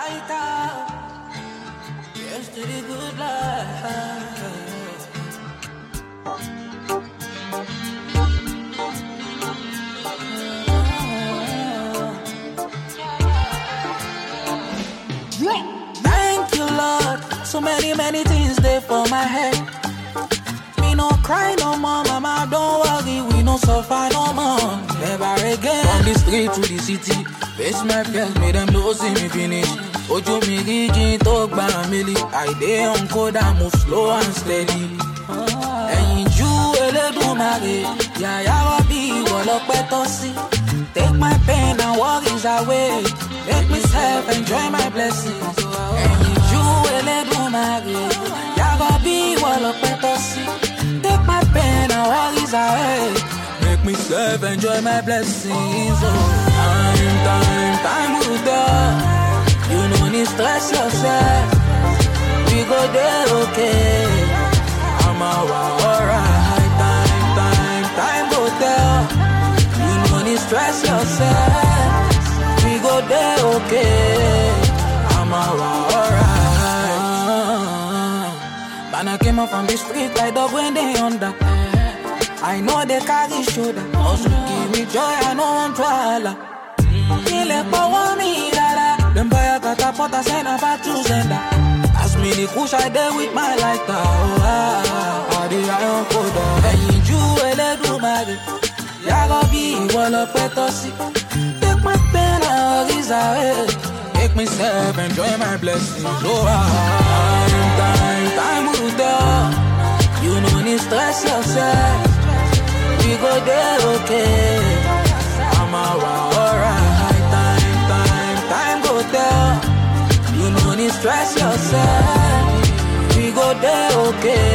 lighter. Here's to the good life. Thank you, Lord. So many things there for my head. Me no cry no more, mama, don't worry, we no suffer no more. Never again. From the street to the city, face my fears, make them know see me finish. Ojo mi rigi talk by a milli. I dey on code, I move slow and steady. And you Eledumare, yeah, ya be wolope tosi. Take my pain and worries away. Make myself enjoy my blessings. And you Eledumare, ya be wolope tosi. Take my pain and worries away. Make myself enjoy my blessings. Time will tell. You no need stress yourself. We go there, okay. I'm alright. Time go tell. You no need stress yourself. We go there, okay. I'm alright. Man, I came up from the street like dog when they under. I know they carry shoulder. Also give me joy, I know I'm twala. Kile power me, dada. Them boy I got a pot, I send a back to sender. As me the push I there with my lighter. The iron coda. And you Eledumare, ya go be wolope tosi. Take my pain and worries away. Make myself enjoy my blessings. Time will tell. You no need stress yourself. We go there, okay. I'm alright. Time go tell. You no need stress yourself. We go there, okay.